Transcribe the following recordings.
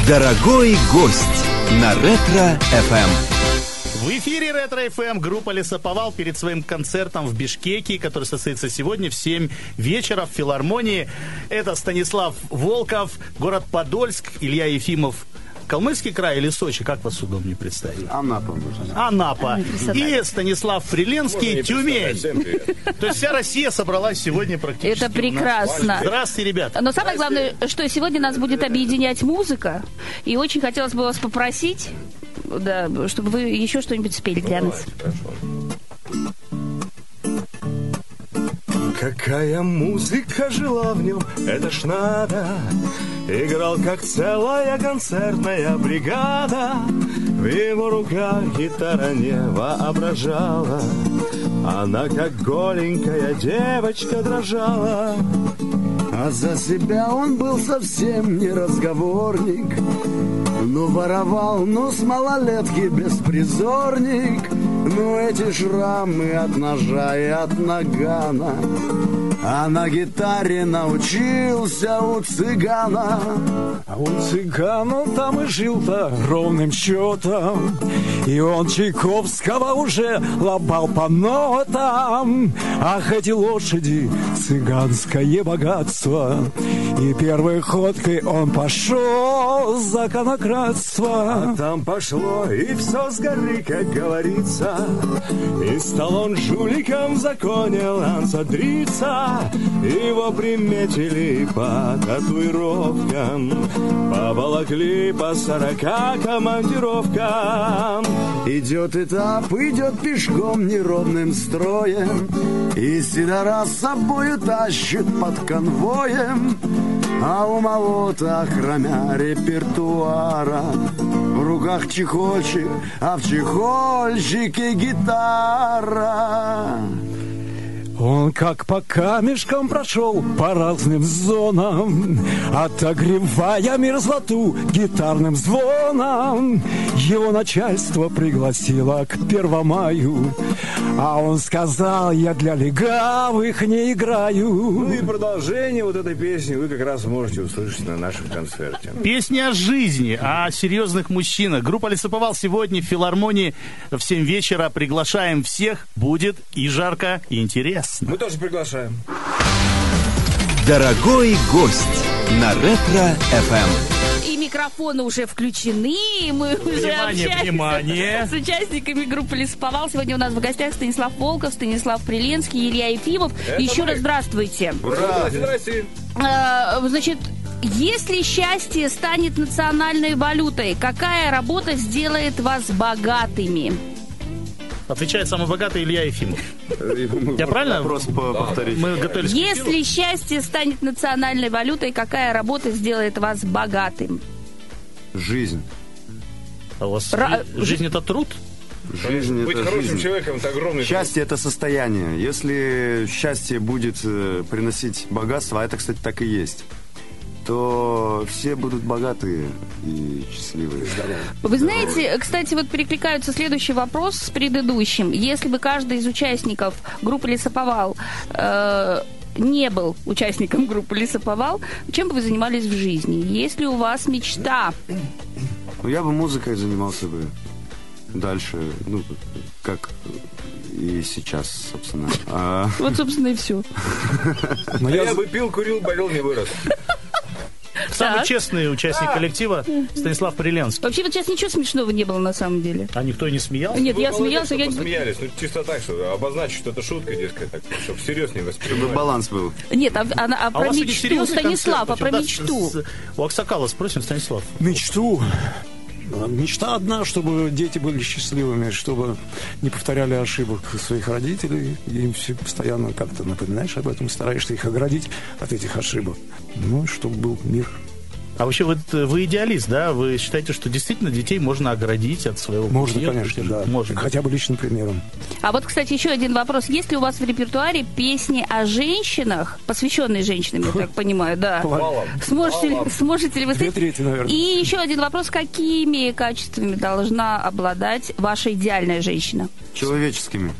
Дорогой гость на Ретро-ФМ. В эфире Ретро-ФМ группа Лесоповал перед своим концертом в Бишкеке, который состоится сегодня в 7 вечера в филармонии. Это Станислав Волков, город Подольск, Илья Ефимов. Калмыцкий край или Сочи? Как вас удобнее представить? Анапа. Анапа. И Станислав Приленский, Тюмень. То есть вся Россия собралась сегодня практически. Это прекрасно. Здравствуйте, ребята. Но самое главное, что сегодня нас будет объединять музыка. И очень хотелось бы вас попросить, да, чтобы вы еще что-нибудь спели для нас. Какая музыка жила в нем, это ж надо. Играл, как целая концертная бригада. В его руках гитара не воображала. Она, как голенькая девочка, дрожала. А за себя он был совсем не разговорник. Ну, воровал, ну, с малолетки беспризорник. Ну, эти шрамы от ножа и от нагана. А на гитаре научился у цыгана. А у цыгана там и жил-то ровным счетом. И он Чайковского уже лобал по нотам. Ах, эти лошади, цыганское богатство. И первой ходкой он пошел за конократство. А там пошло и все с горы, как говорится. И стал он жуликом в законе лансадриться. Его приметили по татуировкам, поволокли по 40 командировкам. Идет этап, идет пешком неровным строем. И сидора с собою тащит под конвоем. А у молота, кроме репертуара, в руках чехольчик, а в чехольчике гитара. Он как по камешкам прошел по разным зонам, отогревая мерзлоту гитарным звоном. Его начальство пригласило к Первомаю, а он сказал: я для легавых не играю. Ну и продолжение вот этой песни вы как раз можете услышать на нашем концерте. Песня о жизни, о серьезных мужчинах. Группа Лесоповал сегодня в филармонии в 7 вечера. Приглашаем всех. Будет и жарко, и интересно. Мы тоже приглашаем. Дорогой гость на Ретро-ФМ. И микрофоны уже включены, и мы уже общаемся с участниками группы Лесоповал. Сегодня у нас в гостях Станислав Волков, Станислав Приленский, Илья Ефимов. Еще раз здравствуйте. Здравствуйте. Значит, если счастье станет национальной валютой, какая работа сделает вас богатыми? Отвечает самый богатый Илья Ефимов. Я правильно? Вопрос повторить. Мы готовились. Если счастье станет национальной валютой, какая работа сделает вас богатым? Жизнь. А у вас жизнь это труд? Жизнь Быть это хорошим жизнь. человеком — это огромный Счастье это состояние. Если счастье будет приносить богатство, а это, кстати, так и есть, то все будут богатые и счастливые. Вы знаете, кстати, вот перекликаются следующий вопрос с предыдущим. Если бы каждый из участников группы Лесоповал не был участником группы Лесоповал, чем бы вы занимались в жизни? Есть ли у вас мечта? Ну, я бы музыкой занимался бы дальше, ну, как и сейчас, собственно. Вот, собственно, и все. Но я бы пил, курил, болел, не вырос. Самый честный участник коллектива Станислав Приленский. Вообще, вот сейчас ничего смешного не было на самом деле. А никто и не смеялся? Нет, я смеялся. Что посмеялись, ну чисто так, что обозначить, что это шутка, дескать, так, чтобы серьезно не воспринимать. Чтобы баланс был. Нет, а А про мечту, Станислав, а про мечту. У Аксакала спросим, Станислав. Мечту. Мечта одна, чтобы дети были счастливыми, чтобы не повторяли ошибок своих родителей. И им все постоянно как-то напоминаешь об этом, стараешься их оградить от этих ошибок. Ну, чтобы был мир. А вообще вот вы идеалист, да? Вы считаете, что действительно детей можно оградить от своего Можно, пути? конечно, да. Можно. Хотя бы личным примером. А вот, кстати, еще один вопрос. Есть ли у вас в репертуаре песни о женщинах, посвященные женщинам, я так понимаю, да? Сможете ли вы... 2/3, наверное. И еще один вопрос. Какими качествами должна обладать ваша идеальная женщина? Человеческими.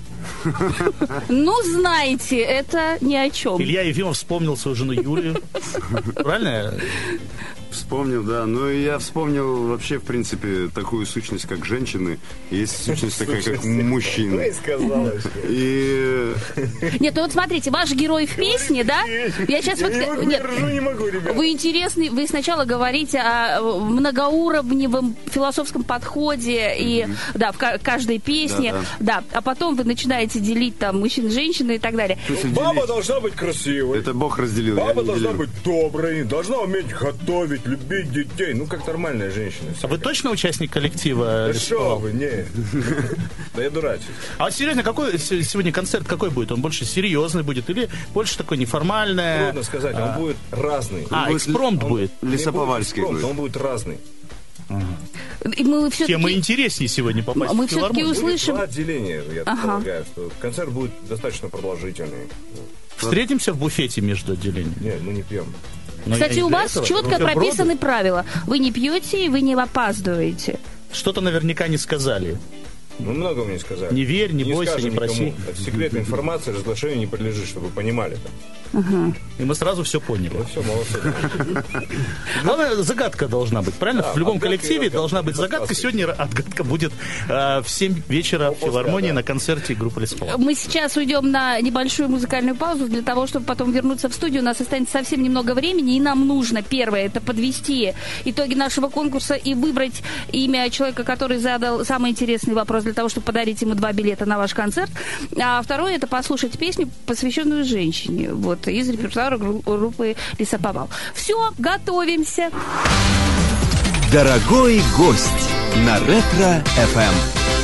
Ну, знаете, это ни о чем. Илья Ефимов вспомнил свою жену Юлию. Правильно? Вспомнил, да. Ну, и я вспомнил вообще, в принципе, такую сущность, как женщины. Есть сущность такая, как мужчины. И... Нет, ну вот смотрите, ваш герой в песне, да? Я сейчас вот... Нет, не могу, ребят. вы интересный, вы сначала говорите о многоуровневом философском подходе и, да, в каждой песне, да, а потом вы начинаете делить там мужчин, женщин и так далее. Баба должна быть красивой. Это Бог разделил. Баба должна быть доброй, должна уметь готовить, любить детей. Ну, как нормальная женщина. А вы точно участник коллектива? Да что вы, не. Да я дурачусь. А серьезно, какой сегодня концерт какой будет? Он больше серьезный будет или больше такой неформальный? Трудно сказать, он будет разный. Экспромт будет? Лесоповальский будет. Он будет разный. И мы Тема интереснее сегодня попасть мы в филармонию. все-таки услышим... Два отделения, я полагаю, что концерт будет достаточно продолжительный. Встретимся в буфете между отделениями? Нет, мы не пьем. Кстати, у вас четко прописаны правила. Вы не пьете и вы не опаздываете. Что-то наверняка не сказали. Ну, много мне сказали. Не верь, не бойся, скажем не проси. никому. Это секретная информация, разглашению не подлежит, чтобы вы понимали. И мы сразу все поняли. Ну, все, молодцы. Главное, загадка должна быть, правильно? Да, в любом отгадка и коллективе разгадка. должна быть загадка. Сегодня отгадка будет в 7 вечера в филармонии на концерте группы Лесоповал. Мы сейчас уйдем на небольшую музыкальную паузу для того, чтобы потом вернуться в студию. У нас останется совсем немного времени, и нам нужно, первое, это подвести итоги нашего конкурса и выбрать имя человека, который задал самый интересный вопрос для того, чтобы подарить ему 2 билета на ваш концерт. А второе, это послушать песню, посвященную женщине, вот, из репертуара группы Лесоповал. Все, готовимся. Дорогой гость на Ретро-ФМ.